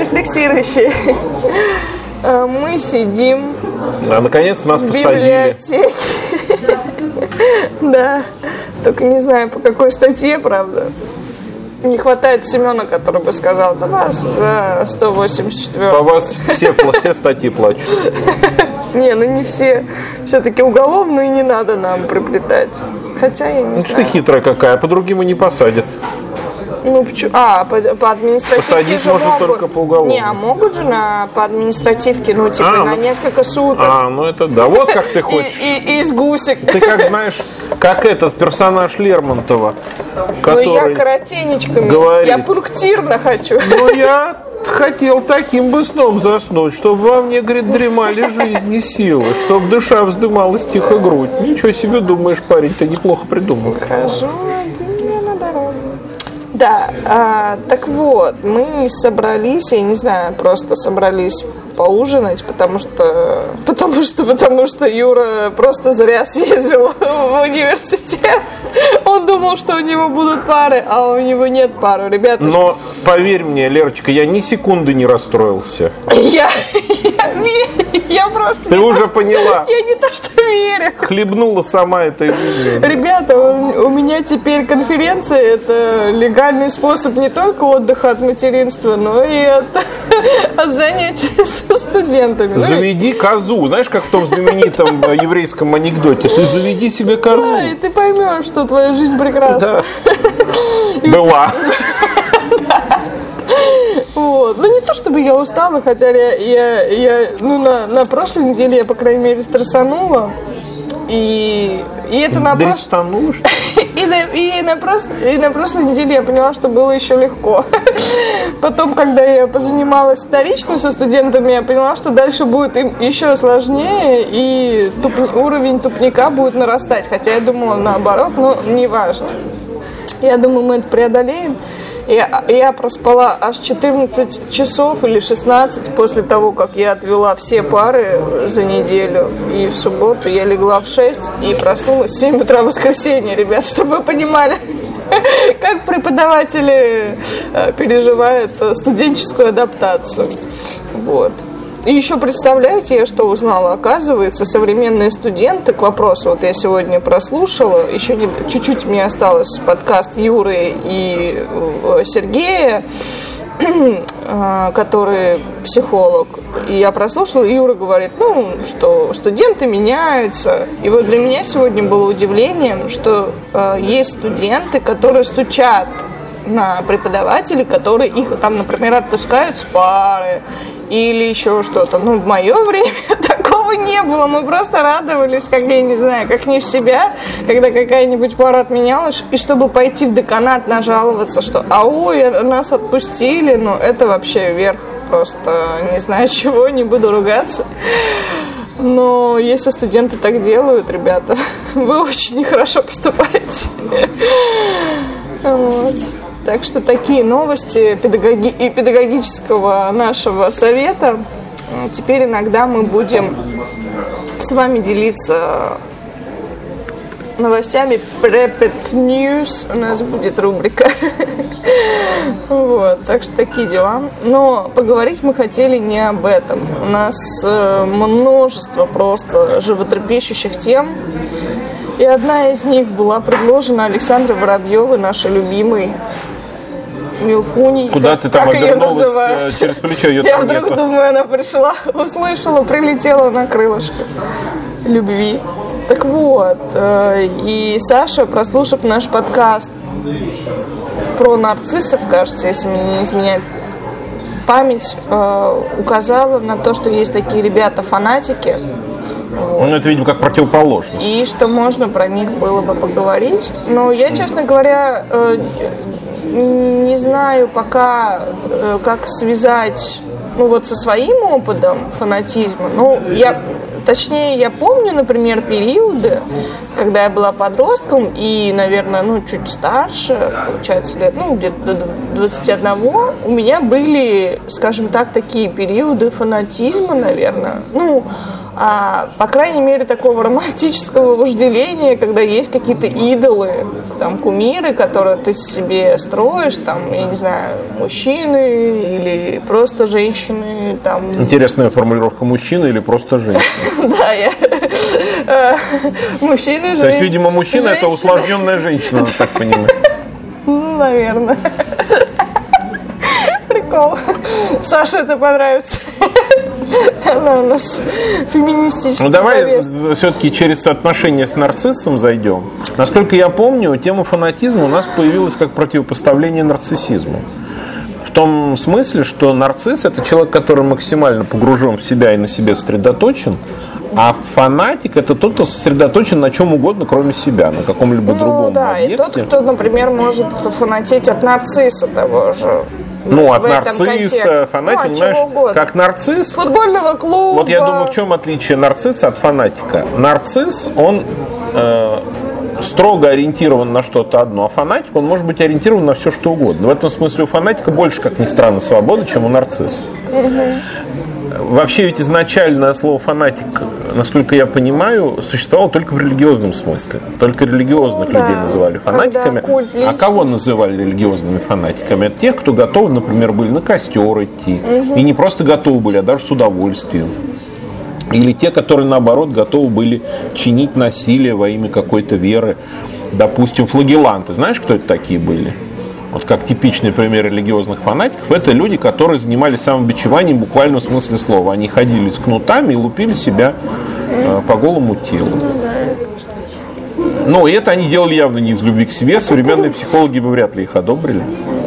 рефлексирующие. Мы сидим наконец-то нас в посадили. библиотеке. Да. Только не знаю, по какой статье, правда. Не хватает Семена, который бы сказал: да вас за 184. По вас все статьи плачут. Не, ну не все. Все-таки уголовную не надо нам приплетать. Хотя я не знаю. Что ты хитрая какая, по другим и не посадят. Ну, почему? По административке посадить же можно могут. только по уголовному. Не, а могут же по административке, ну, типа, на несколько суток. Ну это да, вот как ты хочешь. И с гусек. Ты как знаешь, как этот персонаж Лермонтова, который Ну, я коротенечками, говорит, я пунктирно хочу. Ну, я хотел таким бы сном заснуть, чтобы во мне, говорит, дремали жизни силы, чтобы душа вздымалась тихо грудь. Ничего себе, думаешь, парень, ты неплохо придумал. Хожу один на дорогу. Да, так вот, мы собрались, я не знаю, просто собрались поужинать, потому что Юра просто зря съездил в университет. Он думал, что у него будут пары, а у него нет пары, ребята. Но поверь мне, Лерочка, я ни секунды не расстроился. Я просто... Ты уже поняла. Я не то что верю. Хлебнула сама этой жизнью. Ребята, у меня теперь конференция — это легальный способ не только отдыха от материнства, но и от занятий со студентами. Заведи козу. Знаешь, как в том знаменитом еврейском анекдоте? Ты заведи себе козу. Да, и ты поймешь, что твоя жизнь прекрасна. Да. Была. Вот. Ну, не то чтобы я устала, хотя на прошлой неделе я, по крайней мере, стрессанула. И это на Дрестанула, что ли? И на прошлой неделе я поняла, что было еще легко. Потом, когда я позанималась вторично со студентами, я поняла, что дальше будет им еще сложнее, и уровень тупника будет нарастать. Хотя я думала наоборот, но неважно. Я думаю, мы это преодолеем. Я проспала аж 14 часов или 16 после того, как я отвела все пары за неделю. И в субботу я легла в 6 и проснулась в 7 утра в воскресенье, ребят, чтобы вы понимали, как преподаватели переживают студенческую адаптацию. Вот. И еще представляете, я что узнала? Оказывается, современные студенты, к вопросу, вот я сегодня прослушала, еще чуть-чуть мне осталось подкаст Юры и Сергея, который психолог. И я прослушала, и Юра говорит, что студенты меняются. И вот для меня сегодня было удивлением, что есть студенты, которые стучат на преподавателей, которые их там, например, отпускают с пары или еще что-то. В мое время такого не было. Мы просто радовались, как я не знаю, как не в себя, когда какая-нибудь пара отменялась, и чтобы пойти в деканат нажаловаться, что нас отпустили, это вообще верх просто не знаю чего, не буду ругаться. Но если студенты так делают, ребята, вы очень нехорошо поступаете. Вот. Так что такие новости педагогического нашего совета. Теперь иногда мы будем с вами делиться новостями. Prepper News у нас будет рубрика. Вот, так что такие дела. Но поговорить мы хотели не об этом. У нас множество просто животрепещущих тем. И одна из них была предложена Александрой Воробьевой, нашей любимой Милфуней. Куда ты там обернулась через плечо? Я вдруг думаю, она пришла, услышала, прилетела на крылышко любви. Так вот, и Саша, прослушав наш подкаст про нарциссов, кажется, если мне не изменяет память, указала на то, что есть такие ребята-фанатики. Это, видимо, как противоположность. И что можно про них было бы поговорить. Но я, честно говоря, не знаю пока, как связать, со своим опытом фанатизма. Я помню, например, периоды, когда я была подростком и, наверное, чуть старше, получается, лет, где-то до 21, у меня были, скажем так, такие периоды фанатизма, наверное. по крайней мере, такого романтического вожделения, когда есть какие-то идолы, там, кумиры, которые ты себе строишь, там, я не знаю, мужчины или просто женщины. Там. Интересная формулировка: мужчина или просто женщина? Да, мужчины, женщины. То есть, видимо, мужчина — это усложненная женщина, надо так понимать. Ну, наверное. Прикол. Саше это понравится. Она у нас феминистическая. Ну, давай все-таки через соотношение с нарциссом зайдем. Насколько я помню, тема фанатизма у нас появилась как противопоставление нарциссизму. В том смысле, что нарцисс — это человек, который максимально погружен в себя и на себе сосредоточен, а фанатик — это тот, кто сосредоточен на чем угодно, кроме себя, на каком-либо другом объекте. И тот, кто, например, может фанатеть от нарцисса того же. Ну, от нарцисса, фанатик, понимаешь, как нарцисс. Футбольного клуба. Вот я думаю, в чем отличие нарцисса от фанатика. Нарцисс, он строго ориентирован на что-то одно, а фанатик, он может быть ориентирован на все, что угодно. В этом смысле у фанатика больше, как ни странно, свободы, чем у нарцисса. Вообще ведь изначально слово «фанатик», насколько я понимаю, существовало только в религиозном смысле. Только религиозных людей называли фанатиками. А кого называли религиозными фанатиками? Это тех, кто готовы, например, были на костер идти. И не просто готовы были, а даже с удовольствием. Или те, которые, наоборот, готовы были чинить насилие во имя какой-то веры. Допустим, флагеланты. Знаешь, кто это такие были? Вот как типичный пример религиозных фанатиков, это люди, которые занимались самобичеванием в буквальном смысле слова. Они ходили с кнутами и лупили себя по голому телу. Но это они делали явно не из любви к себе. Современные психологи бы вряд ли их одобрили.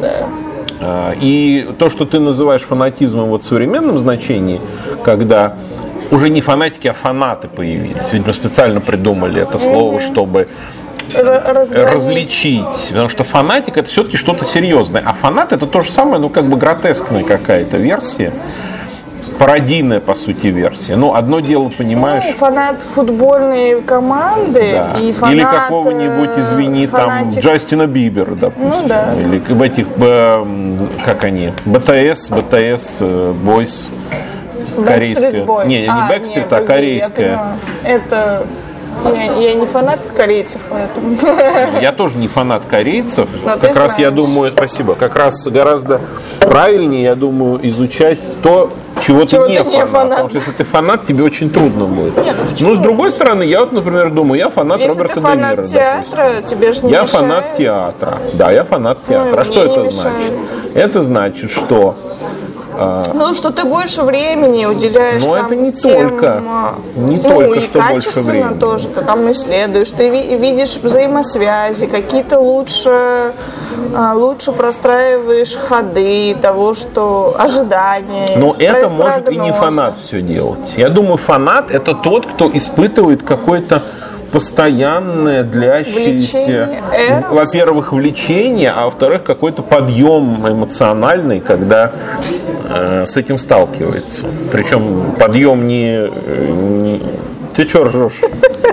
И то, что ты называешь фанатизмом вот в современном значении, когда уже не фанатики, а фанаты появились. Ведь мы специально придумали это слово, чтобы различить. Потому что фанатик — это все-таки что-то серьезное. А фанат — это то же самое, ну как бы гротескная какая-то версия. Пародийная, по сути, версия. Ну, одно дело, понимаешь... Ну, фанат футбольной команды, да. И фанат... Или какого-нибудь, извини, фанатик... там, Джастина Бибера, допустим. Ну, да. Или этих, как они, БТС, Бойс. Корейская. Не Backstreet, а корейская. Это... Я не фанат корейцев, поэтому... Я тоже не фанат корейцев. Как раз я думаю, спасибо, как раз гораздо правильнее, я думаю, изучать то, чего ты не фанат. Потому что если ты фанат, тебе очень трудно будет. Нет, ну, с другой стороны, я вот, например, думаю, я фанат Роберта Де Ниро. Если ты фанат театра, тебе же не я мешает. Фанат театра. Да, я фанат театра. А что это значит? Это значит, что... Ну, что ты больше времени уделяешь. Но там, это не тем, только, и что больше времени. Тоже, ты там исследуешь, ты видишь взаимосвязи, какие-то лучше простраиваешь ходы того, что ожидания. Но это может и не фанат все делать. Я думаю, фанат — это тот, кто испытывает какое-то постоянное, длящееся, во-первых, влечение, а во-вторых, какой-то подъем эмоциональный, когда с этим сталкивается. Причем подъем не... Ты что ржешь?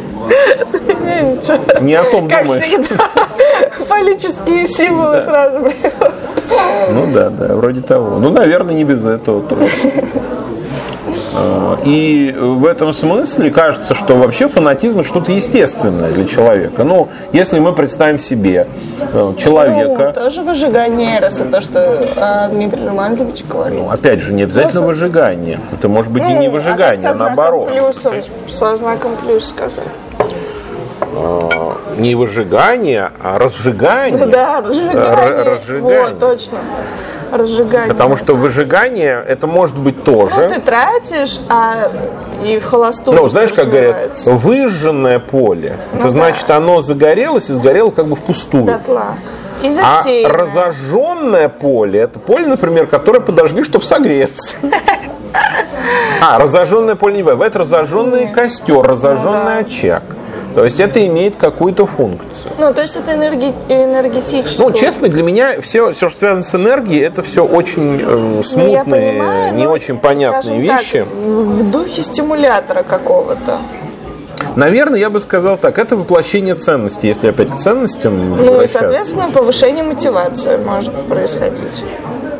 Не о том думаешь. Фаллические символы сразу приходят. Ну да, вроде того. Ну, наверное, не без этого тоже. И в этом смысле кажется, что вообще фанатизм — это что-то естественное для человека. Ну, если мы представим себе человека... Ну, тоже выжигание эроса, то, что Дмитрий Романович говорил. Ну, опять же, не обязательно выжигание. Это может быть и не выжигание, а наоборот. Со знаком плюс сказать. Не выжигание, а разжигание. Да, разжигание. Вот, точно. Разжигание. Потому что выжигание — это может быть тоже. Ну, ты тратишь, и в холостую. Ну, знаешь, как говорят, выжженное поле. Это значит, оно загорелось и сгорело как бы впустую. Дотла. И а разожженное поле — это поле, например, которое подожгли, чтобы согреться. Разожженное поле не бывает. Разожженный костер, разожженный очаг. То есть это имеет какую-то функцию. Ну, то есть это энергетическое. Ну, честно, для меня все, что связано с энергией, это все очень смутные, не очень понятные вещи. Так, в духе стимулятора какого-то. Наверное, я бы сказал так, это воплощение ценностей, если опять к ценностям Ну и, соответственно, повышение мотивации может происходить.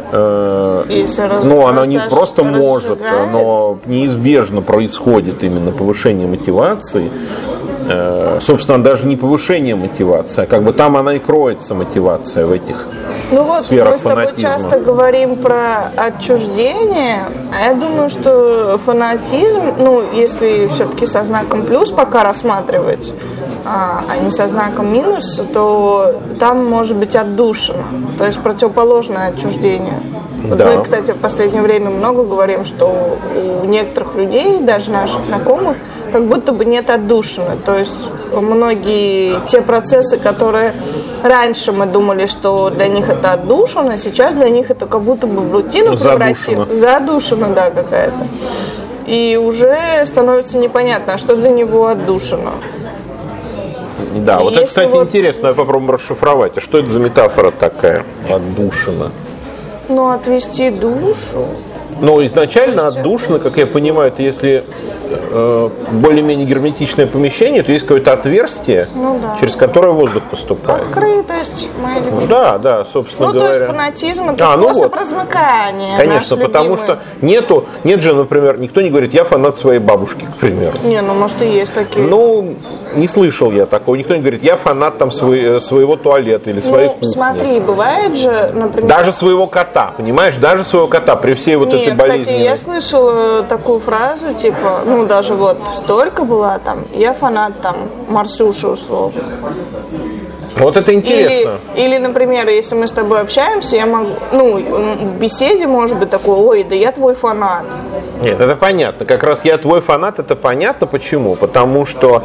она не просто может, но неизбежно происходит именно повышение мотивации. Собственно, даже не повышение мотивации, а как бы там она и кроется, мотивация в этих сферах фанатизма. Мы с тобой часто говорим про отчуждение, а я думаю, что фанатизм, если все-таки со знаком плюс пока рассматривать, а не со знаком минус, то там может быть отдушина, то есть противоположное отчуждению. Вот мы, кстати, в последнее время много говорим, что у некоторых людей, даже наших знакомых, как будто бы нет отдушины. То есть многие те процессы, которые раньше мы думали, что для них это отдушина, сейчас для них это как будто бы в рутину превратилось. Задушина, да, какая-то. И уже становится непонятно, а что для него отдушина. Да, вот это, кстати, интересно, попробуем расшифровать. А что это за метафора такая, отдушина? Отвести душу. Изначально отдушина, как я понимаю, это если более-менее герметичное помещение, то есть какое-то отверстие, через которое воздух поступает. Открытость. Да, собственно говоря. То есть фанатизм — это способ размыкания. Конечно, потому что нет же, например, никто не говорит, я фанат своей бабушки, к примеру. Может, и есть такие. Не слышал я такого. Никто не говорит, я фанат там своего туалета или своей кухни. Смотри, бывает же, например... Даже своего кота, понимаешь? Даже своего кота при всей этой болезни. Кстати, я слышала такую фразу, типа, даже столько была там, я фанат там Марсюши условно. Вот это интересно. Или, например, если мы с тобой общаемся, я могу, в беседе может быть такое, ой, да я твой фанат. Нет, это понятно. Как раз я твой фанат, это понятно. Почему? Потому что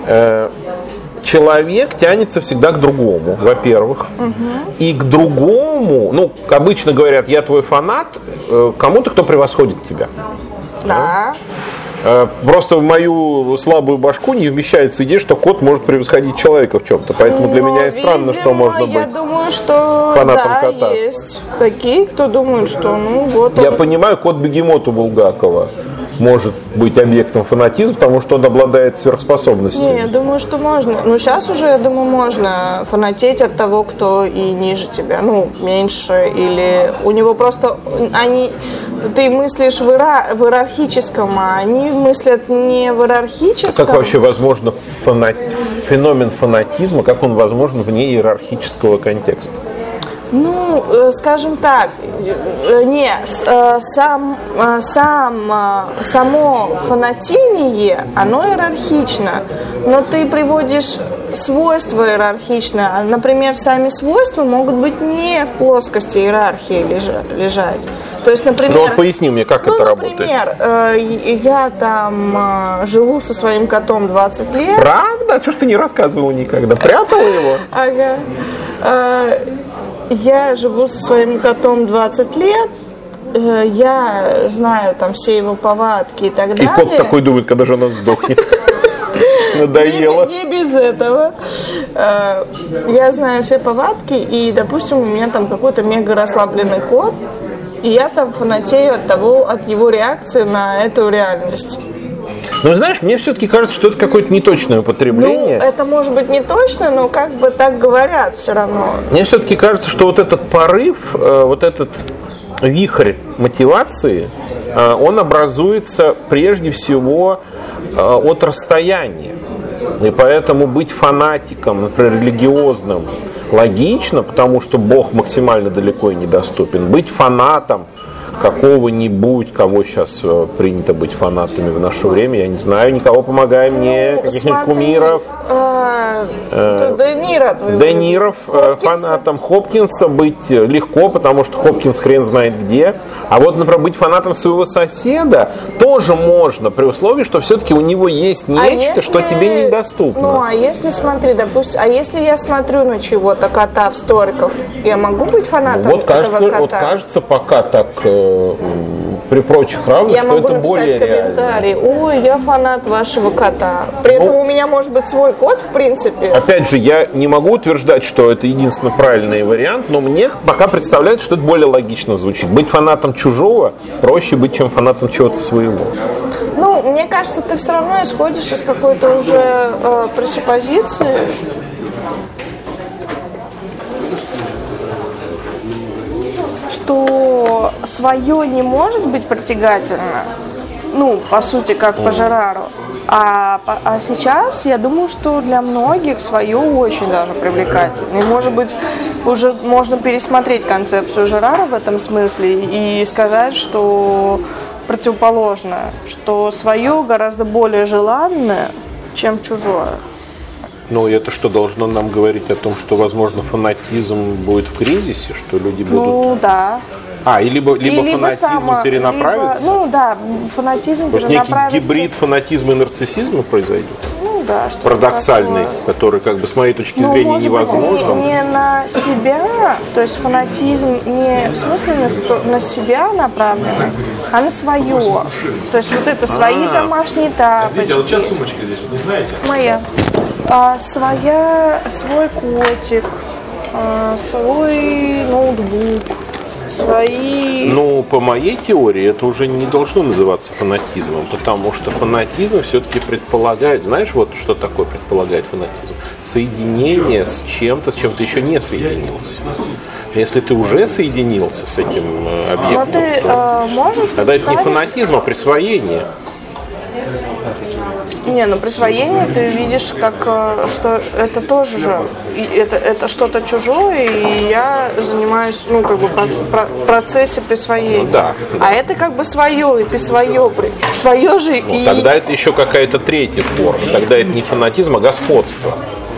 человек тянется всегда к другому, во-первых. И к другому, обычно говорят, я твой фанат, кому-то, кто превосходит тебя. Да. Просто в мою слабую башку не вмещается идея, что кот может превосходить человека в чем-то. Поэтому для меня и странно, что можно быть фанатом кота. Я думаю, что есть такие, кто думает, что Я понимаю, кот-бегемот у Булгакова может быть объектом фанатизма, потому что он обладает сверхспособностями. Я думаю, что можно. Сейчас уже, я думаю, можно фанатеть от того, кто и ниже тебя, меньше, или у него просто ты мыслишь в иерархическом, а они мыслят не в иерархическом. А как вообще возможно феномен фанатизма, как он возможен вне иерархического контекста? Скажем так, само фанатение, оно иерархично, но ты приводишь свойства иерархичные, например, сами свойства могут быть не в плоскости иерархии лежать. То есть, например, поясни мне, как это работает. Например, я там живу со своим котом 20 лет. Правда? Чего ж ты не рассказывала никогда? Прятала его? Ага. Я живу со своим котом 20 лет, я знаю там все его повадки и так далее. И кот такой думает, когда же она сдохнет. Надоело. Не без этого. Я знаю все повадки, и, допустим, у меня там какой-то мега расслабленный кот, и я там фанатею от его реакции на эту реальность. Знаешь, мне все-таки кажется, что это какое-то неточное употребление. Это может быть не точно, но как бы так говорят все равно. Мне все-таки кажется, что вот этот порыв, вот этот вихрь мотивации, он образуется прежде всего от расстояния. И поэтому быть фанатиком, например, религиозным, логично, потому что Бог максимально далеко и недоступен. Быть фанатом какого-нибудь, кого сейчас принято быть фанатами в наше время, я не знаю, никого, помогай мне, каких-нибудь кумиров. Дениров, фанатом Хопкинса быть легко, потому что Хопкинс хрен знает где. А вот, например, быть фанатом своего соседа тоже можно, при условии, что все-таки у него есть нечто, что тебе недоступно. А если, смотри, допустим, если я смотрю на чего-то кота в сториках, я могу быть фанатом этого кота? Вот кажется, пока так при прочих равных, я что могу это более написать комментарий. Ой, я фанат вашего кота. При этом у меня может быть свой кот, в принципе. Опять же, я не могу утверждать, что это единственно правильный вариант, но мне пока представляется, что это более логично звучит. Быть фанатом чужого проще быть, чем фанатом чего-то своего. Мне кажется, ты все равно исходишь из какой-то уже пресуппозиции. что свое не может быть притягательно, ну, по сути, как по Жерару. А сейчас я думаю, что для многих свое очень даже привлекательно. И, может быть, уже можно пересмотреть концепцию Жерара в этом смысле и сказать, что противоположное, что свое гораздо более желанное, чем чужое. Ну, это что, должно нам говорить о том, что, возможно, фанатизм будет в кризисе, что люди будут... Ну, да. Либо фанатизм перенаправится? Ну, да, фанатизм перенаправится. Некий гибрид фанатизма и нарциссизма произойдет? Ну, да. Парадоксальный, который, как бы, с моей точки зрения, невозможен. Не на себя, то есть фанатизм не в смысле на себя направленный, а на свое. То есть вот это свои домашние тапочки. Извините, а вот сейчас сумочка здесь, вот не знаете? Моя. Свой котик, свой ноутбук, свои... Ну, по моей теории, это уже не должно называться фанатизмом, потому что фанатизм все-таки предполагает, знаешь, вот что такое предполагает фанатизм? Соединение с чем ты еще не соединился. Если ты уже соединился с этим объектом, тогда это не фанатизм, а присвоение. Не, ну присвоение ты видишь, как что это тоже же это что-то чужое, и я занимаюсь, ну, как бы в процессе присвоения. Ну, да. А это как бы свое, и ты свое же. Ну, и... Тогда это еще какая-то третья форма. Тогда это не фанатизм, а господство.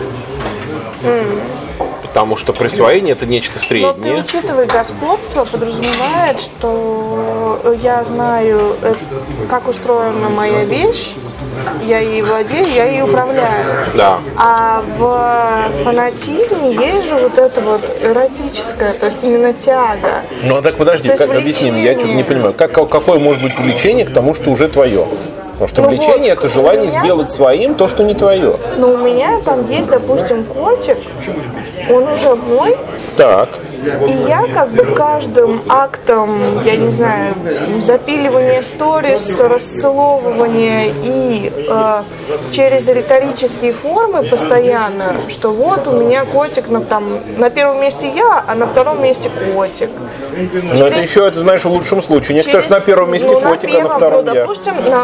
Потому что присвоение это нечто среднее. Но ты, учитывая господство, подразумевает, что я знаю, как устроена моя вещь, я ей владею, я ей управляю. Да. А в фанатизме есть же вот это вот эротическое, то есть именно тяга. Ну а так подожди, как объясни мне, я что-то не понимаю. Какое может быть влечение к тому, что уже твое? Потому что влечение это желание сделать своим то, что не твое. Но у меня там есть, допустим, котик, он уже мой. Так. И я как бы каждым актом, я не знаю, запиливания сторис, расцеловывания и через риторические формы постоянно, что вот у меня котик, на первом месте я, а на втором месте котик. Но это еще, это знаешь, в лучшем случае. Некоторых на первом месте котик, а на втором я. Допустим, на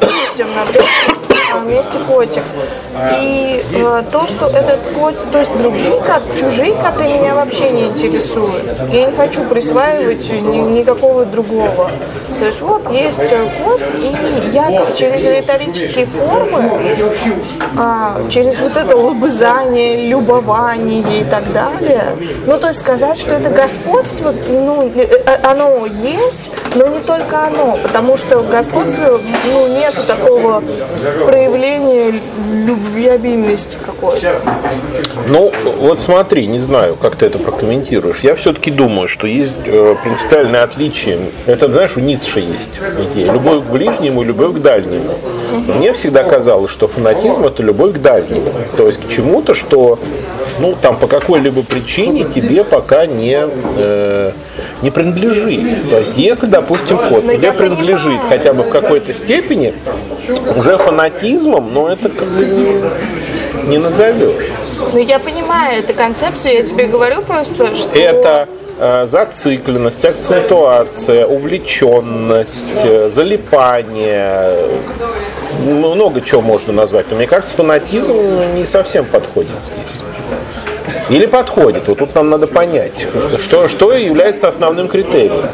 месте котик. И то, что этот котик, то есть другие коты, чужие коты меня вообще не интересуют. Я не хочу присваивать никакого другого. То есть вот есть кот, и я через риторические формы, через вот это лобызание, любование и так далее, ну то есть сказать, что это господство, ну, оно есть, но не только оно, потому что в господстве, ну, нету такого проявления любвеобильности какой-то. Ну, вот смотри, не знаю, как ты это прокомментируешь. Я все-таки думаю, что есть принципиальное отличие. Это, знаешь, у Ницше есть идея. Любовь к ближнему и любовь к дальнему. Мне всегда казалось, что фанатизм – это любовь к дальнему. То есть к чему-то, что, ну, там, по какой-либо причине тебе пока не принадлежит. То есть, если, допустим, кот тебе принадлежит хотя бы в какой-то степени, уже фанатизмом, но это как бы не назовешь. Ну, я понимаю эту концепцию, я тебе говорю просто, что... Это зацикленность, акцентуация, увлеченность, залипание. Много чего можно назвать. Но мне кажется, фанатизм не совсем подходит здесь. Или подходит. Вот тут нам надо понять, что является основным критерием.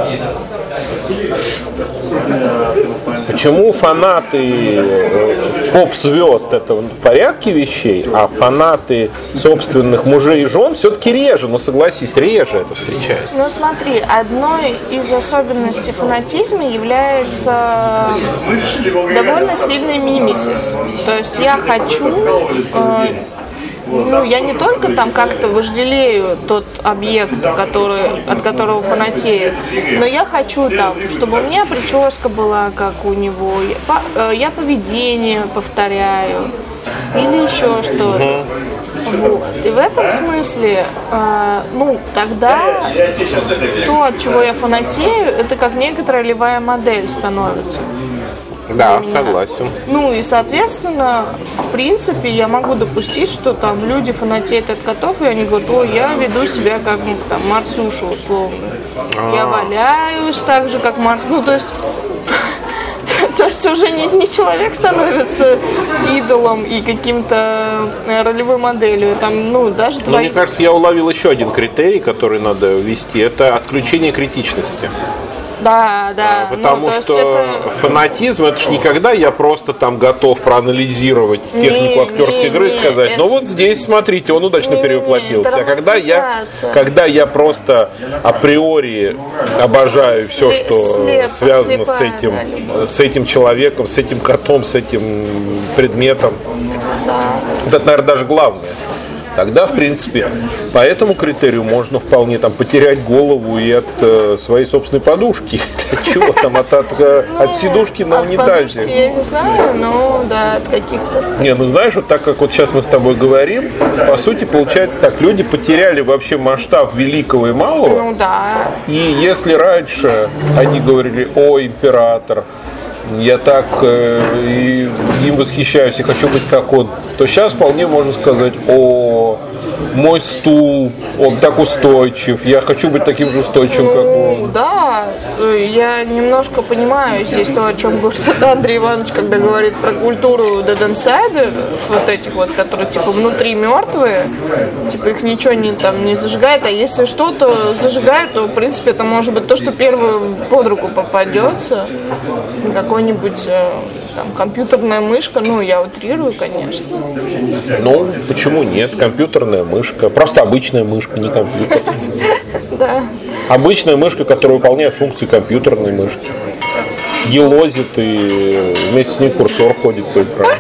Почему фанаты поп-звезд это в порядке вещей, а фанаты собственных мужей и жен все-таки реже, но согласись, реже это встречается. Ну смотри, одной из особенностей фанатизма является довольно сильный мимесис. То есть я хочу... Ну, я не только там как-то вожделею тот объект, от которого фанатею, но я хочу там, чтобы у меня прическа была как у него, я поведение повторяю или еще что-то. Вот. И в этом смысле, ну, тогда то, от чего я фанатею, это как некоторая ролевая модель становится. Да, для меня. согласен. Ну и, соответственно, в принципе, я могу допустить, что там люди фанатеют от котов, и они говорят, ой, я веду себя как там Марсуша условно. Я валяюсь так же, как Марс. Ну, то есть уже не человек становится идолом и каким-то ролевой моделью. Там, ну, даже Но мне кажется, я уловил еще один критерий, который надо ввести. Это отключение критичности. Да. Потому ну, что это... фанатизм, это же никогда я просто там готов проанализировать технику актерской игры и сказать, ну вот здесь, смотрите, он удачно перевоплотился. А когда я просто априори обожаю все, что связано с этим человеком, с этим котом, с этим предметом, вот это, наверное, даже главное. Тогда, в принципе, по этому критерию можно вполне там потерять голову и от своей собственной подушки. От чего там? От сидушки на унитазе. Я не знаю, но да, от каких-то... Не, ну знаешь, вот так как вот сейчас мы с тобой говорим, по сути, получается так, люди потеряли вообще масштаб великого и малого. Ну да. И если раньше они говорили, о, император, я так им восхищаюсь и хочу быть как он, то сейчас вполне можно сказать, о, мой стул, он так устойчив, я хочу быть таким же устойчивым, как он. Да, я немножко понимаю здесь то, о чем говорит Андрей Иванович, когда говорит про культуру Dead Insider, вот этих вот, которые типа внутри мертвые, типа их ничего не зажигает, а если что-то зажигает, то в принципе это может быть то, что первое под руку попадется, какой-нибудь там компьютерная мышка, ну я утрирую, конечно. Ну, почему нет? Компьютерная мышка, просто обычная мышка, не компьютер. Да. Обычная мышка, которая выполняет функции компьютерной мышки. Елозит и вместе с ней курсор ходит по экрану.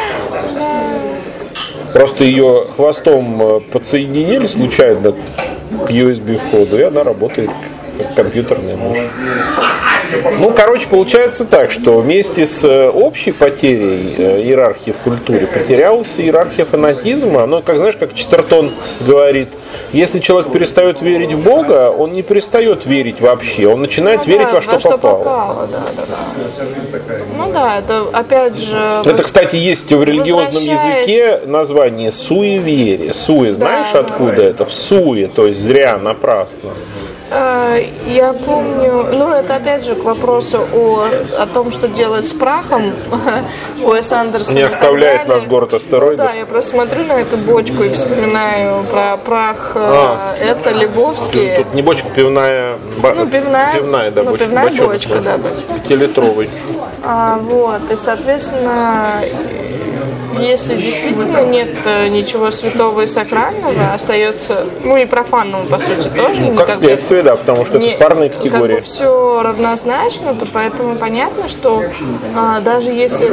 Просто ее хвостом подсоединили случайно к USB входу, и она работает как компьютерная мышь. Ну, короче, получается так, что вместе с общей потерей иерархии в культуре потерялась иерархия фанатизма. Но, как знаешь, как Честертон говорит, если человек перестает верить в Бога, он не перестает верить вообще, он начинает верить во что попало. Да. Ну да, это опять же... Это, кстати, есть в религиозном языке название суеверие. Суе, знаешь, откуда это? В суе, то есть зря, напрасно. Я помню, ну это опять же к вопросу о том, что делать с прахом. Уэс Андерсон не оставляет нас город астероидов. Ну, да, я просто смотрю на эту бочку и вспоминаю про прах это Лебовский. Тут не бочка, пивная, пивная, да, бочка. Пивная бочка, да, бочка. 5-литровый. Вот, и соответственно, если действительно нет ничего святого и сакрального, остается, ну и профанного, по сути, тоже. Ну, как следствие, да, потому что это парные категории. Как бы все равнозначно, то поэтому понятно, что даже если...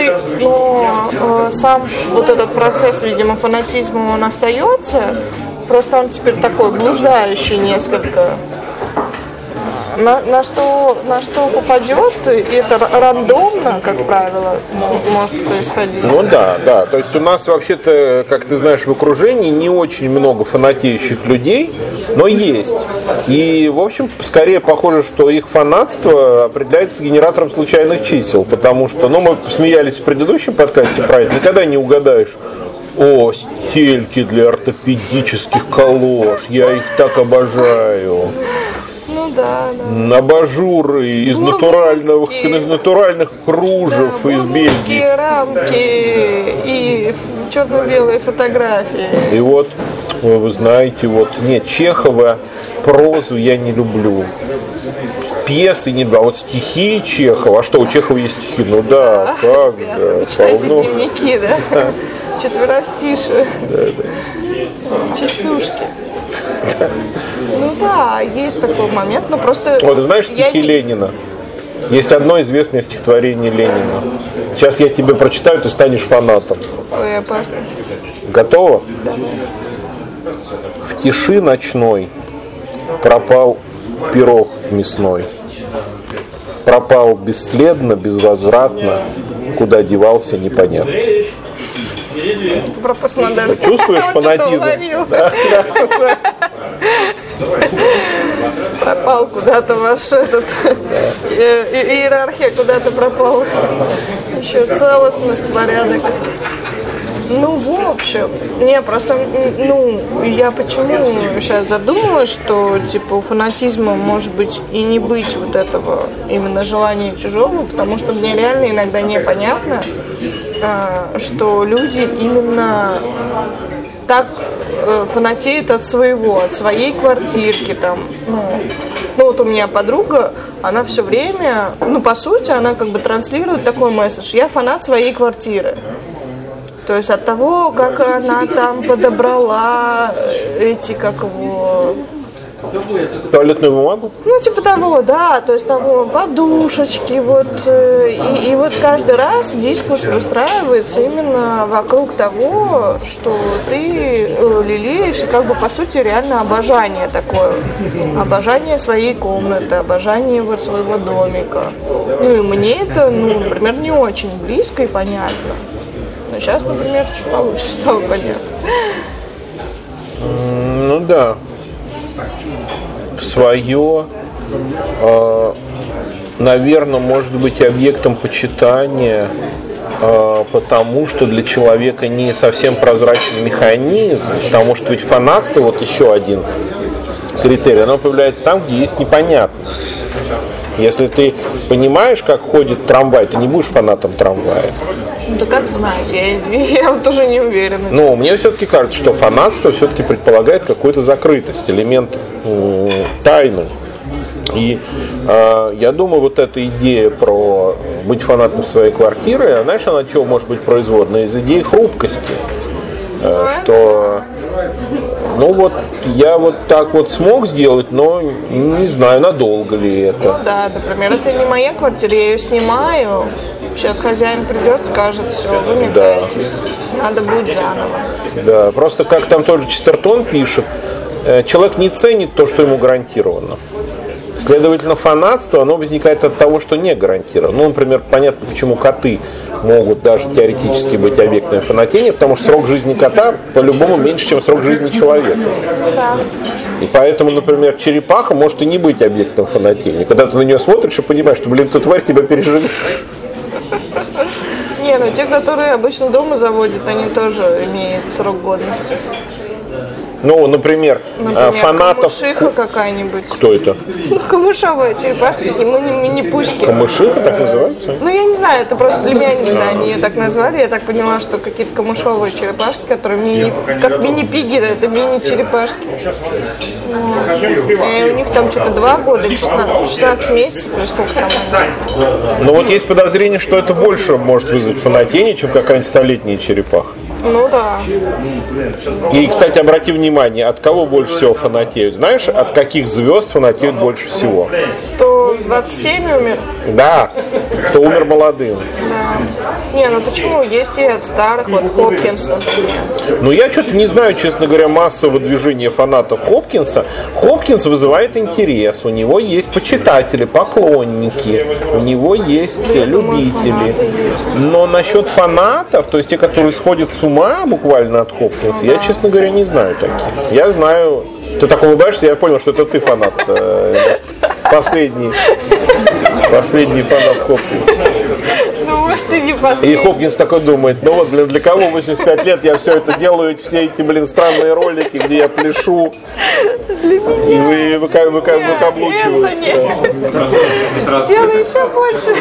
сам вот этот процесс, видимо, фанатизма, он остается, просто он теперь такой блуждающий несколько... На что попадет, и это рандомно, как правило, может происходить. Ну да. То есть у нас вообще-то, как ты знаешь, в окружении не очень много фанатеющих людей, но есть. И, в общем, скорее похоже, что их фанатство определяется генератором случайных чисел, потому что, мы смеялись в предыдущем подкасте про это, никогда не угадаешь. О, стельки для ортопедических колош, я их так обожаю. Ну да. Абажуры из натуральных кружев из Бельгии. Рамки и черно-белые фотографии. И вот, вы знаете, нет, Чехова прозу я не люблю. Пьесы не люблю, а вот стихи Чехова. А что, у Чехова есть стихи? Ну да, как же. Читайте дневники, да? Четверостишие. Да. Частушки. Ну да, есть такой момент, но просто... Вот, знаешь стихи Ленина? Есть одно известное стихотворение Ленина. Сейчас я тебе прочитаю, ты станешь фанатом. Ой, опасно. Готово? Да. В тиши ночной пропал пирог мясной. Пропал бесследно, безвозвратно, куда девался, непонятно. Про постмодерн. Чувствуешь фанатизм? пропал куда-то ваш этот иерархия куда-то пропала. Еще целостность, порядок. Ну, в общем, не, просто, я почему сейчас задумалась, что, типа, у фанатизма может быть и не быть вот этого именно желания чужого, потому что мне реально иногда непонятно, что люди именно так фанатеют от своего, от своей квартирки, там, ну, вот у меня подруга, она все время, по сути, она как бы транслирует такой месседж: я фанат своей квартиры. То есть от того, как она там подобрала туалетную бумагу? Ну, типа того, да, то есть того, подушечки, вот, и вот каждый раз дискурс выстраивается именно вокруг того, что ты лелеешь, и как бы по сути реально обожание такое, обожание своей комнаты, обожание вот своего домика. Ну, и мне это, например, не очень близко и понятно. Но сейчас, например, чуть получше стало понятно. Ну да. Свое, наверное, может быть объектом почитания, потому что для человека не совсем прозрачный механизм, потому что ведь фанатство, вот еще один критерий, оно появляется там, где есть непонятность. Если ты понимаешь, как ходит трамвай, ты не будешь фанатом трамвая. Да как знаете, я вот тоже не уверена. Но мне все-таки кажется, что фанатство все-таки предполагает какую-то закрытость, элемент тайны. И я думаю, вот эта идея про быть фанатом своей квартиры, знаешь, она чего может быть производная? Из идеи хрупкости. Что, я вот так вот смог сделать, но не знаю, надолго ли это. Ну да, например, это не моя квартира, я ее снимаю. Сейчас хозяин придет, скажет: все, вы метаетесь, надо будет заново. Да, просто как там тоже Честертон пишет, человек не ценит то, что ему гарантировано. Следовательно, фанатство, оно возникает от того, что не гарантировано. Ну, например, понятно, почему коты могут даже теоретически быть объектами фанатения, потому что срок жизни кота по-любому меньше, чем срок жизни человека. Да. И поэтому, например, черепаха может и не быть объектом фанатения. Когда ты на нее смотришь и понимаешь, что, эта тварь тебя переживет. Не, те, которые обычно дома заводят, они тоже имеют срок годности. Ну, например фанатов... Камышиха какая-нибудь. Кто это? Камышовая черепашка, такие мини-пуськи. Камышиха так называется? Я не знаю, это просто племянница, они ее так назвали. Я так поняла, что какие-то камышовые черепашки, которые как мини-пиги, это мини-черепашки. И у них там что-то 2 года, 16 месяцев, или сколько там. Ну вот есть подозрение, что это больше может вызвать фанатение, чем какая-нибудь 100-летняя черепаха. Ну да. И, кстати, обрати внимание, от кого больше всего фанатеют? Знаешь, от каких звезд фанатеют больше всего? Кто 27 умер? Да, кто умер молодым. Да. Не, почему? Есть и от старых, вот Хопкинс, например. Я что-то не знаю, честно говоря, массового движения фанатов Хопкинса. Хопкинс вызывает интерес, у него есть почитатели, поклонники, у него есть любители. Но насчет фанатов, то есть те, которые сходят с ума буквально от Хопкинса, я, честно говоря, не знаю таких. Я знаю... Ты так улыбаешься, я понял, что это ты фанат. Последний фанат Хопкинса. Может, и не последний. И Хопкинс такой думает: для кого 85 лет я все это делаю, все эти, странные ролики, где я пляшу, и вы выкаблучиваетесь. Делай еще больше.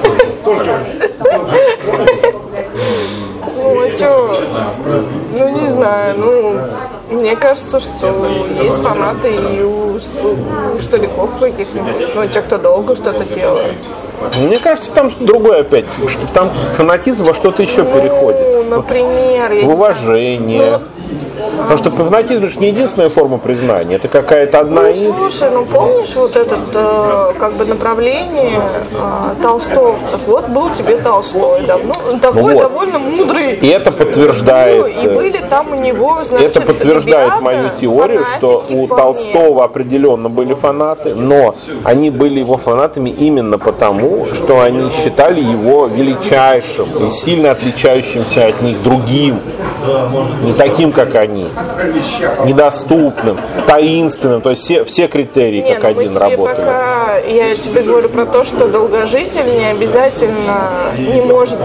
Не знаю, мне кажется, что есть фанаты и у стариков каких-нибудь, те, кто долго что-то делает. Мне кажется, там другое опять, что там фанатизм во что-то еще переходит. Например, в уважение. Потому что фанатизм же не единственная форма признания, это какая-то одна из... Слушай, помнишь вот это направление толстовцев? Вот был тебе Толстой, такой довольно мудрый. И это подтверждает... И были там у него, это подтверждает мою теорию, что у Толстого определенно были фанаты, но они были его фанатами именно потому, что они считали его величайшим и сильно отличающимся от них другим. не таким, как они, недоступным, таинственным, то есть все критерии как один работали. Я тебе говорю про то, что долгожитель не обязательно не может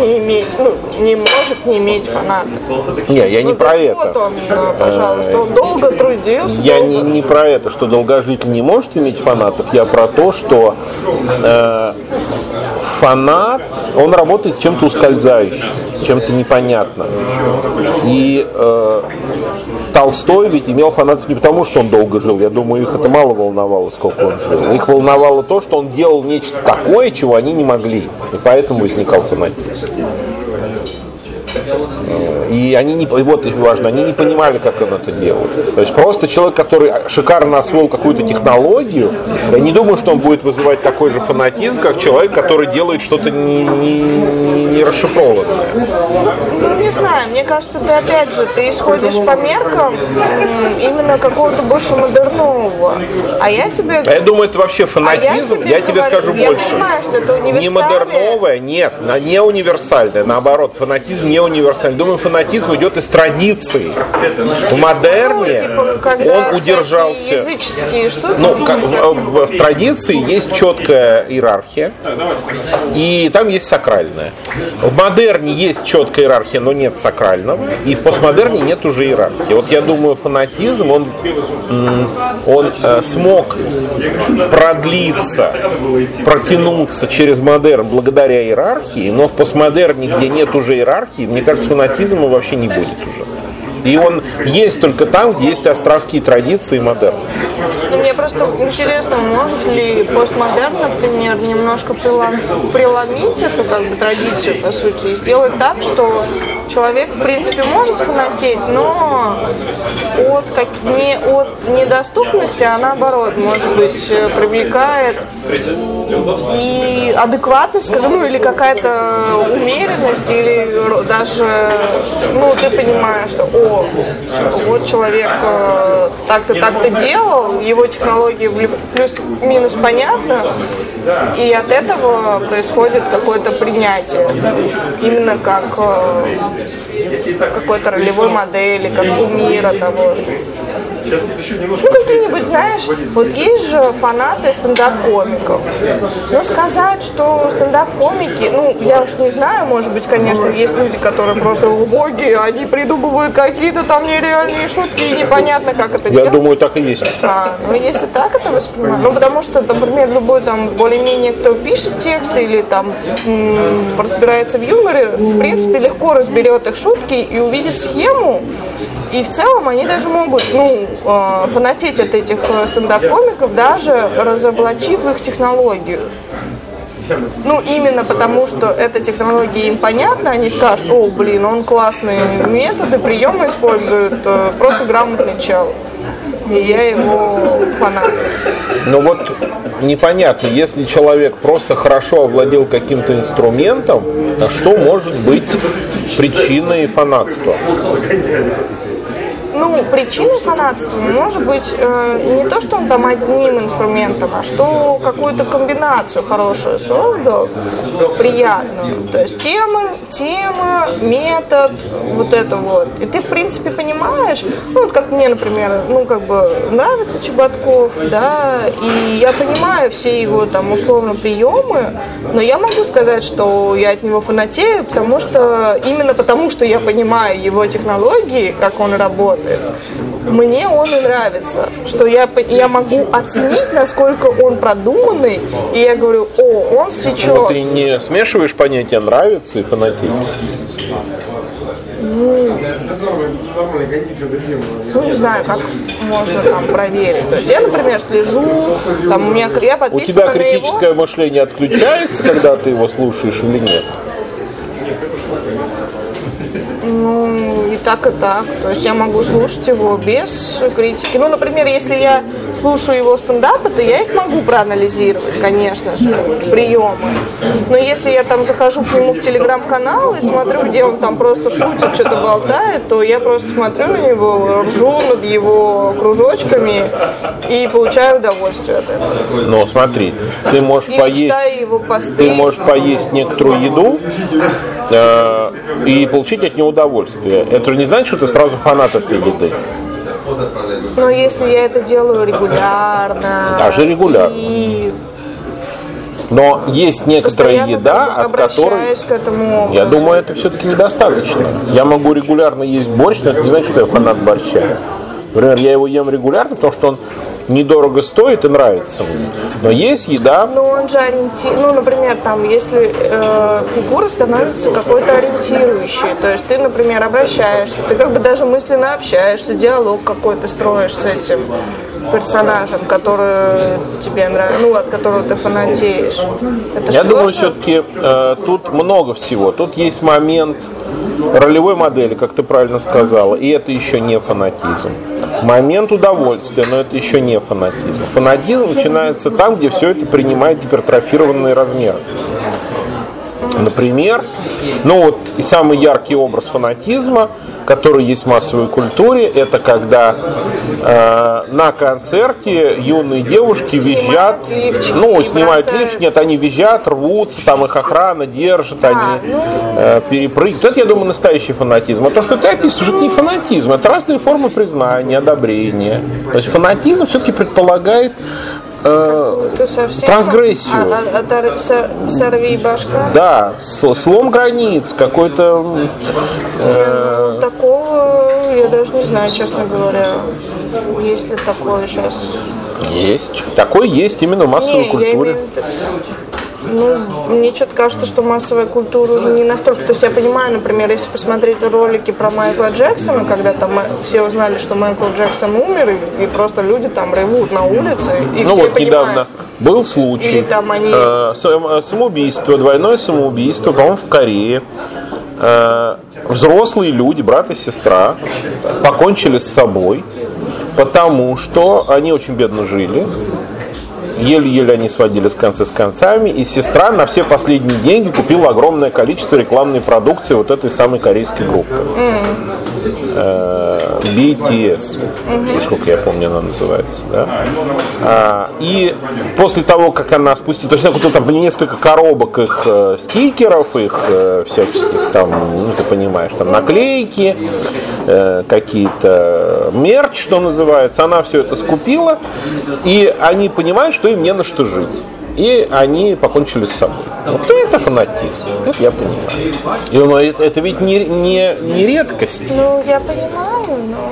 не иметь фанатов. Не, я не про это. Вот он, пожалуйста, он долго трудился. Я не про это, что долгожитель не может иметь фанатов, я про то, что фанат, он работает с чем-то ускользающим, с чем-то непонятным. И Толстой ведь имел фанатов не потому, что он долго жил. Я думаю, их это мало волновало, сколько он жил. Их волновало то, что он делал нечто такое, чего они не могли. И поэтому возникал фанатизм. И они не, вот важно, они не понимали, как он это делал. То есть просто человек, который шикарно освоил какую-то технологию, я не думаю, что он будет вызывать такой же фанатизм, как человек, который делает что-то не расшифрованное. Ну, не знаю, мне кажется, ты исходишь по меркам именно какого-то больше модернового. А я думаю, это вообще фанатизм. Я тебе скажу больше. Я понимаю, что это универсальное. Не модерновое, нет, не универсальное. Наоборот, фанатизм не универсальный. Думаю, фанатизм идет из традиции. В модерне он удержался. Языческие штуки. В традиции есть четкая иерархия, и там есть сакральная. В модерне есть четкая иерархия, но нет сакрального, и в постмодерне нет уже иерархии. Вот я думаю, фанатизм, он смог протянуться через модерн благодаря иерархии, но в постмодерне, где нет уже иерархии, мне кажется, фанатизма вообще не будет уже. И он есть только там, где есть островки традиции и модерна. Мне просто интересно, может ли постмодерн, например, немножко преломить эту традицию, по сути, и сделать так, что человек, в принципе, может фанатеть, но от недоступности, а наоборот, может быть, привлекает и адекватность, или какая-то умеренность, или даже, ты понимаешь, что, вот человек так-то делал, его технологии плюс-минус понятно, и от этого происходит какое-то принятие, именно как какой-то ролевой модели, как кумира того же. Какие-нибудь, знаешь, вот есть же фанаты стендап-комиков. Сказать, что стендап-комики, я уж не знаю, может быть, конечно, есть люди, которые просто боги, они придумывают какие-то там нереальные шутки, и непонятно, как это делать. Я думаю, так и есть. Если так это воспринимать, потому что, например, любой там более-менее, кто пишет тексты или там разбирается в юморе, в принципе, легко разберет их шутки и увидит схему. И в целом они даже могут фанатеть от этих стендап-комиков, даже разоблачив их технологию. Именно потому, что эта технология им понятна, они скажут, он классные методы, приемы использует, просто грамотный чел. И я его фанат. Непонятно, если человек просто хорошо овладел каким-то инструментом, что может быть причиной фанатства? Причиной фанатства может быть не то, что он там одним инструментом, а что какую-то комбинацию хорошую создал, приятную. То есть тема, метод, вот это вот. И ты, в принципе, понимаешь, как мне, например, нравится Чеботков, да, и я понимаю все его там условно приемы, но я могу сказать, что я от него фанатею, потому что я понимаю его технологии, как он работает. Мне он и нравится, что я могу оценить, насколько он продуманный, и я говорю, он сечет. Но ты не смешиваешь понятия «нравится» и «фанатеть»? Не знаю, как можно там проверить. То есть я, например, слежу, я подписана на его. У тебя критическое мышление отключается, когда ты его слушаешь или нет? И так. То есть я могу слушать его без критики. Например, если я слушаю его стендапы, то я их могу проанализировать, конечно же, приемы. Но если я там захожу к нему в телеграм-канал и смотрю, где он там просто шутит, что-то болтает, то я просто смотрю на него, ржу над его кружочками и получаю удовольствие от этого. Смотри, ты можешь поесть некоторую еду, и получить от нее удовольствие. Это же не значит, что ты сразу фанат этой еды. Но если я это делаю регулярно... Даже регулярно. Но есть некоторая еда, от которой, к этому я думаю, это все-таки недостаточно. Я могу регулярно есть борщ, но это не значит, что я фанат борща. Например, я его ем регулярно, потому что он недорого стоит и нравится мне. Но есть еда... Ну, он же например, там, если фигура становится какой-то ориентирующей, то есть ты, например, обращаешься, ты как бы даже мысленно общаешься, диалог какой-то строишь с этим персонажем, который тебе нравится, от которого ты фанатеешь. Я думаю, все-таки тут много всего. Тут есть момент ролевой модели, как ты правильно сказала, и это еще не фанатизм. Момент удовольствия, но это еще не фанатизм. Фанатизм начинается там, где все это принимает гипертрофированные размеры. Например, и самый яркий образ фанатизма, который есть в массовой культуре, это когда на концерте юные девушки визжат, снимают лифчик, нет, они визжат, рвутся, там их охрана держит, они перепрыгивают. Это, я думаю, настоящий фанатизм. А то, что ты описываешь, это не фанатизм, это разные формы признания, одобрения. То есть фанатизм все-таки предполагает трансгрессию. Сорви башка. Да, слом границ, какой-то... Такого я даже не знаю, честно говоря. Есть ли такое сейчас? Есть. Такое есть именно в массовой культуре. Мне что-то кажется, что массовая культура уже не настолько. То есть я понимаю, например, если посмотреть ролики про Майкла Джексона, когда там все узнали, что Майкл Джексон умер, и просто люди там ревут на улице. И все вот недавно был случай. Самоубийство, двойное самоубийство, по-моему, в Корее. Взрослые люди, брат и сестра, покончили с собой, потому что они очень бедно жили. Еле-еле они сводили с концами, и сестра на все последние деньги купила огромное количество рекламной продукции вот этой самой корейской группы. BTS, насколько я помню, она называется. Да? И после того, как она спустила, то есть она купила там несколько коробок их стикеров, их всяческих там, ты понимаешь, там наклейки, какие-то мерч, что называется, она все это скупила, и они понимают, что им не на что жить. И они покончили с собой. Вот это фанатизм. Это я понимаю. И это ведь не редкость. Я понимаю, но...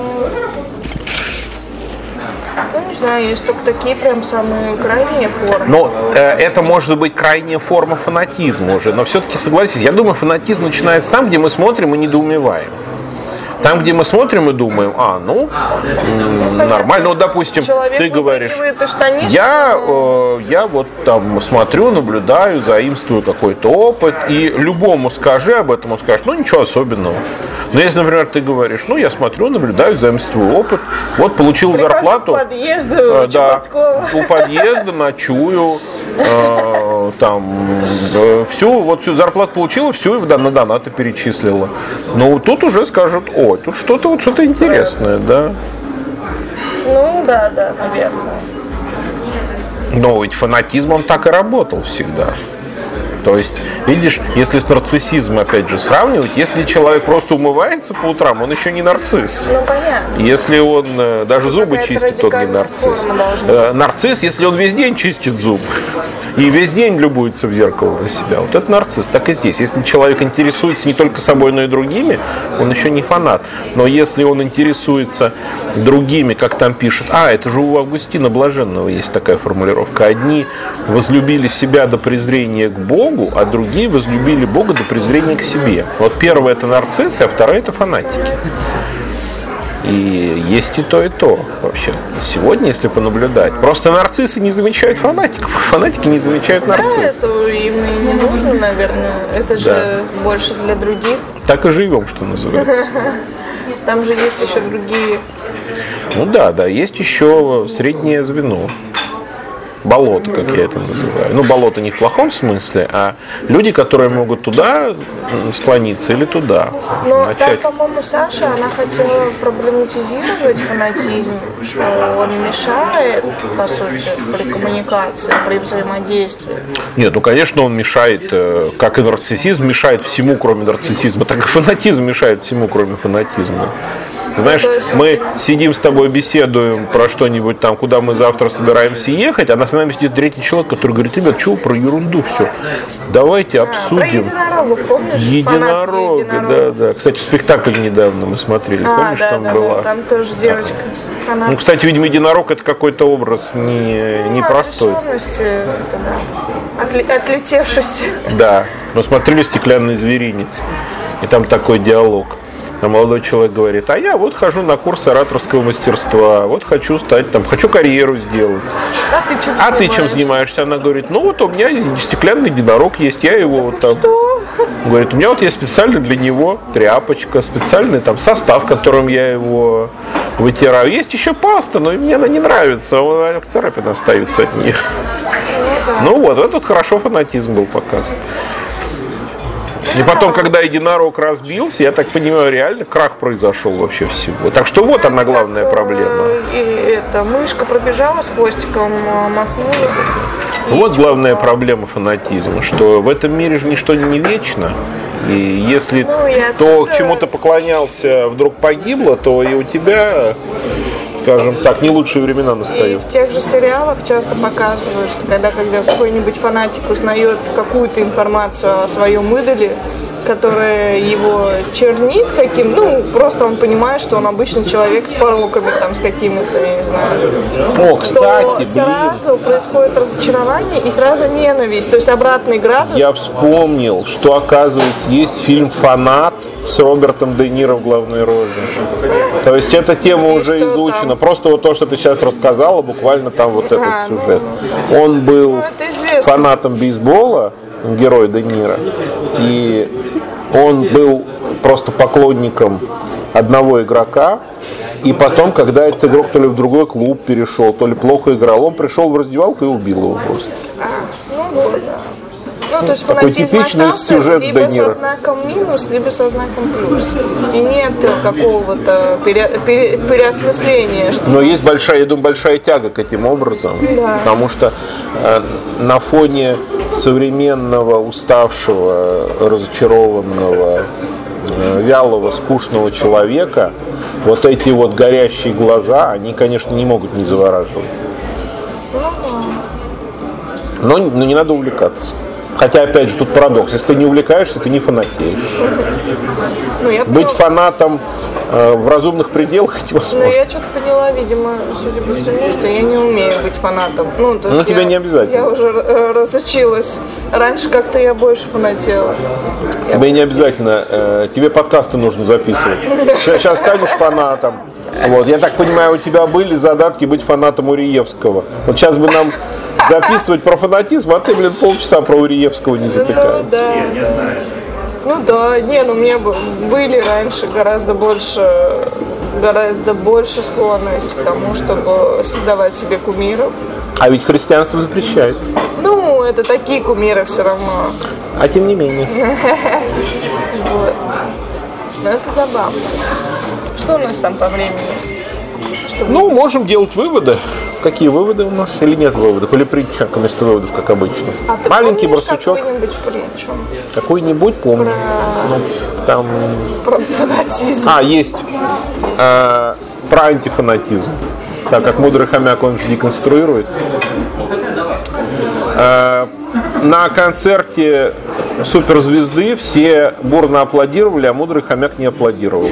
не знаю, есть только такие прям самые крайние формы. Но это может быть крайняя форма фанатизма уже. Но все-таки, согласись, я думаю, фанатизм начинается там, где мы смотрим и недоумеваем. Там, где мы смотрим и думаем, нормально. Допустим, человек ты говоришь, я вот там смотрю, наблюдаю, заимствую какой-то опыт, и любому скажи об этом, он скажет, ничего особенного. Но если, например, ты говоришь, я смотрю, наблюдаю, заимствую опыт, вот получил зарплату. У подъезда ночую, всю зарплату получила, всю на донаты перечислила. Тут уже скажут, тут что-то интересное, да? Да, наверное. Но ведь фанатизм, он так и работал всегда. То есть, видишь, если с нарциссизмом, опять же, сравнивать, если человек просто умывается по утрам, он еще не нарцисс. Понятно. Если он даже зубы чистит, тот не нарцисс. Нарцисс, если он весь день чистит зубы и весь день любуется в зеркало на себя, вот это нарцисс. Так и здесь. Если человек интересуется не только собой, но и другими, он еще не фанат. Но если он интересуется другими, как там пишут, это же у Августина Блаженного есть такая формулировка. Одни возлюбили себя до презрения к Богу, а другие возлюбили Бога до презрения к себе. Вот первое это нарциссы, а второе это фанатики. И есть и то вообще. Сегодня, если понаблюдать, просто нарциссы не замечают фанатиков, фанатики не замечают нарциссов. Да, это им и не нужно, наверное. Это же больше для других. Так и живем, что называется. Там же есть еще другие. Есть еще среднее звено. болото, как я это называю. Ну, болото не в плохом смысле, а люди, которые могут туда склониться или туда. Но там, по-моему, Саша, она хотела проблематизировать фанатизм, что он мешает, по сути, при коммуникации, при взаимодействии. Нет, ну, конечно, он мешает, как и нарциссизм мешает всему, кроме нарциссизма, так и фанатизм мешает всему, кроме фанатизма. Знаешь, мы сидим с тобой, беседуем про что-нибудь там, куда мы завтра собираемся ехать, а на нами сидит третий человек, который говорит: ребят, чего про ерунду все? Давайте обсудим. Про единорогов, помнишь? Единорога, да. Кстати, спектакль недавно мы смотрели, помнишь, да, там да, была? Да, там тоже девочка. Она... Ну, кстати, видимо, единорог — это какой-то образ не простой. Отлетевшести. Да, мы смотрели «Стеклянный зверинец», и там такой диалог. А молодой человек говорит: а я вот хожу на курс ораторского мастерства, вот хочу стать там, хочу карьеру сделать. А ты чем занимаешься? Она говорит: ну вот у меня стеклянный единорог есть, я его вот там... Что? Говорит: у меня вот есть специально для него тряпочка, специальный там состав, которым я его вытираю. Есть еще паста, но мне она не нравится, царапины остаются от нее. Ну вот, этот хорошо фанатизм был показан. И потом, когда единорог разбился, я так понимаю, реально крах произошел вообще всего. Так что вот она главная проблема. И мышка пробежала с хвостиком, махнула. Вот главная проблема фанатизма, что в этом мире же ничто не вечно. И если то, к чему ты поклонялся, вдруг погибло, то и у тебя, скажем так, не лучшие времена настают. И в тех же сериалах часто показывают, что когда какой-нибудь фанатик узнает какую-то информацию о своем идоле, которая его чернит просто он понимает, что он обычный человек с пороками, там, с какими-то, я не знаю. О, кстати, сразу происходит разочарование и сразу ненависть, то есть обратный градус. Я вспомнил, что, оказывается, есть фильм «Фанат» с Робертом Де Ниро в главной роли. То есть эта тема уже изучена. Там? Просто вот то, что ты сейчас рассказала, буквально там вот этот сюжет. Он был фанатом бейсбола, герой Де Ниро, и он был просто поклонником одного игрока, и потом, когда этот игрок то ли в другой клуб перешел, то ли плохо играл, он пришел в раздевалку и убил его просто. То есть такой типичный сюжет либо со знаком минус, либо со знаком плюс. И нет какого-то переосмысления. Но есть большая тяга к этим образом. Да. Потому что на фоне современного, уставшего, разочарованного, вялого, скучного человека вот эти вот горящие глаза, они, конечно, не могут не завораживать. Но не надо увлекаться. Хотя, опять же, тут парадокс. Если ты не увлекаешься, ты не фанатеешь. Быть фанатом в разумных пределах невозможно. Но я что-то поняла, видимо, судя по всему, что я не умею быть фанатом. Тебе не обязательно. Я уже разучилась. Раньше как-то я больше фанатела. Тебе не обязательно. Тебе подкасты нужно записывать. Сейчас станешь фанатом. Вот. Я так понимаю, у тебя были задатки быть фанатом Уриевского. Вот сейчас бы нам записывать про фанатизм, а ты, полчаса про Уриевского не затыкаешь. У меня были раньше гораздо больше склонность к тому, чтобы создавать себе кумиров. А ведь христианство запрещает. Это такие кумиры все равно. А тем не менее. Но это забавно. Что у нас там по времени? Можем делать выводы. Какие выводы у нас? Или нет выводов? Или притча вместо выводов, как обычно? Ты маленький барсучок. Какую-нибудь притчу? Какую-нибудь помню. Про фанатизм. Есть. Про антифанатизм. Так как мудрый хомяк, он же деконструирует. На концерте суперзвезды все бурно аплодировали, а мудрый хомяк не аплодировал.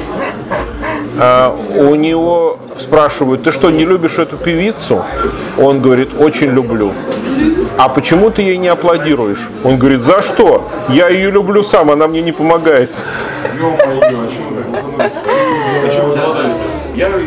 У него спрашивают: ты что, не любишь эту певицу? Он говорит: очень люблю. А почему ты ей не аплодируешь? Он говорит: за что? Я ее люблю сам, она мне не помогает.